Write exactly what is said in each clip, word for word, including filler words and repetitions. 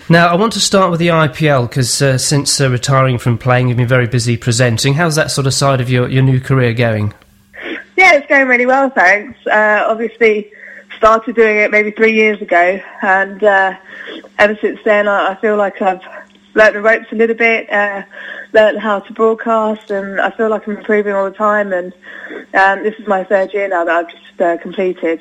Now, I want to start with the I P L, because uh, since uh, retiring from playing, you've been very busy presenting. How's that sort of side of your, your new career going? Yeah, it's going really well, thanks. Uh, obviously, started doing it maybe three years ago, and uh, ever since then, I, I feel like I've learnt the ropes a little bit, uh, learnt how to broadcast, and I feel like I'm improving all the time. And um, this is my third year now that I've just uh, completed,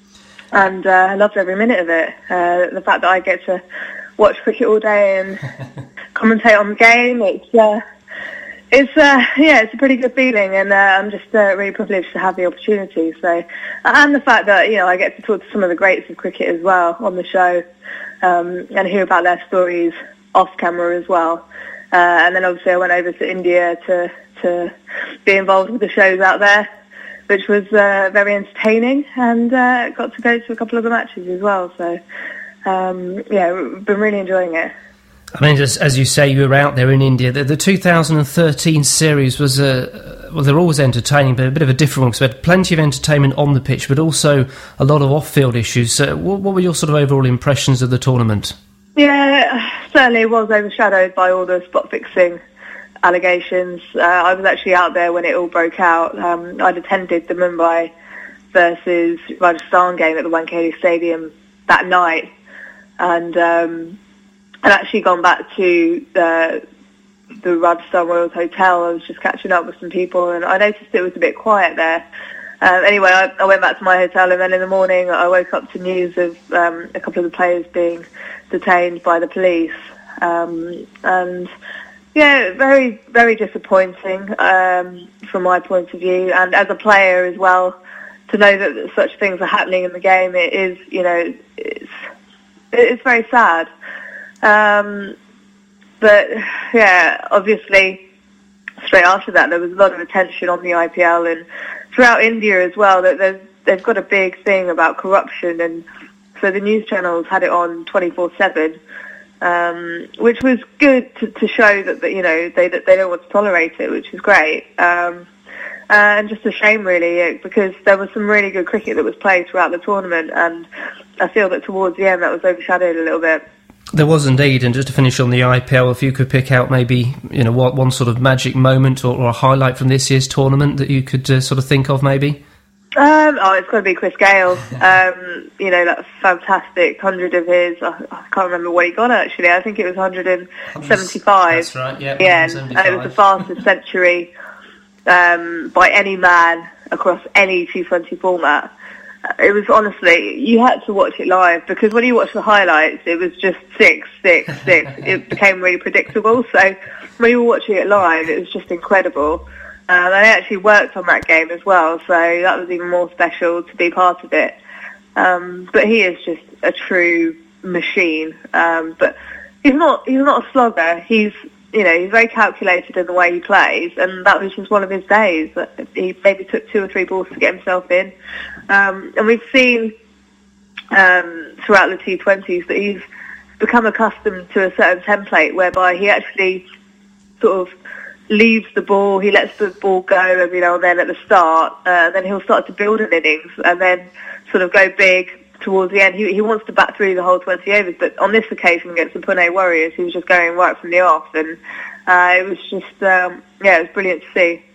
and uh, I loved every minute of it. Uh, the fact that I get to watch cricket all day and commentate on the game, it's uh, it's uh, yeah, it's a pretty good feeling, and uh, I'm just uh, really privileged to have the opportunity. So, and the fact that you know I get to talk to some of the greats of cricket as well on the show, um, and hear about their stories off camera as well. Uh, and then obviously I went over to India to to be involved with the shows out there, which was uh, very entertaining, and uh, got to go to a couple of the matches as well. So um, yeah, we've been really enjoying it. I mean, as, as you say, you were out there in India. The, the two thousand thirteen series was, uh, well, they're always entertaining, but a bit of a different one, because we had plenty of entertainment on the pitch, but also a lot of off-field issues. So what, what were your sort of overall impressions of the tournament? Yeah, certainly it was overshadowed by all the spot-fixing allegations. Uh, I was actually out there when it all broke out. Um, I'd attended the Mumbai versus Rajasthan game at the Wankhede Stadium that night, and um, I'd actually gone back to the, the Rajasthan Royals Hotel. I was just catching up with some people, and I noticed it was a bit quiet there. Uh, anyway, I, I went back to my hotel, and then in the morning I woke up to news of um, a couple of the players being detained by the police. Um, and, yeah, very, very disappointing um, from my point of view. And as a player as well, to know that such things are happening in the game, it is, you know, it's, it's very sad. Um, but, yeah, obviously, straight after that, there was a lot of attention on the I P L, and throughout India as well, that they've, they've got a big thing about corruption, and so the news channels had it on twenty-four seven, um, which was good to, to show that, that you know they that they don't want to tolerate it, which is great. Um, and just a shame, really, because there was some really good cricket that was played throughout the tournament, and I feel that towards the end that was overshadowed a little bit. There was indeed, and just to finish on the I P L, if you could pick out maybe, you know, what one sort of magic moment or, or a highlight from this year's tournament that you could uh, sort of think of, maybe? Um, oh, it's got to be Chris Gayle. Um, you know, that fantastic hundred of his. I, I can't remember what he got actually. I think it was one hundred seventy-five. That's right. Yeah. Yeah, and it was the fastest century um, by any man across any T twenty format. It was honestly, you had to watch it live, because when you watch the highlights, it was just six, six, six. It became really predictable. So when you were watching it live, it was just incredible. Um, and I actually worked on that game as well, so that was even more special to be part of it. Um, but he is just a true machine. Um, but he's not, he's not a slogger. He's, you know, he's very calculated in the way he plays, and that was just one of his days. He maybe took two or three balls to get himself in. Um, and we've seen um, throughout the T twenties that he's become accustomed to a certain template whereby he actually sort of leaves the ball, he lets the ball go every now and then at the start, uh, then he'll start to build an innings and then sort of go big towards the end. He, he wants to bat through the whole twenty overs, but on this occasion against the Pune Warriors, he was just going right from the off, and uh, it was just, um, yeah, it was brilliant to see.